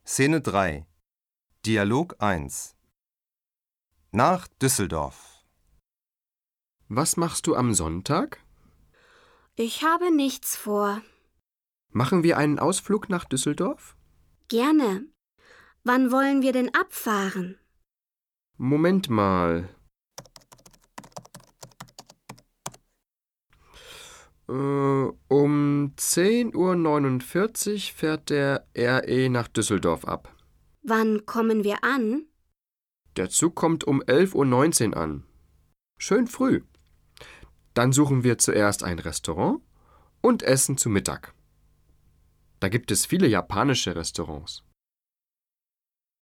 Szene 3. Dialog 1. Nach Düsseldorf. Was machst du am Sonntag? Ich habe nichts vor. Machen wir einen Ausflug nach Düsseldorf? Gerne. Wann wollen wir denn abfahren? Moment mal. Um 10:49 Uhr fährt der RE nach Düsseldorf ab. Wann kommen wir an? Der Zug kommt um 11:19 Uhr an. Schön früh. Dann suchen wir zuerst ein Restaurant und essen zu Mittag. Da gibt es viele japanische Restaurants.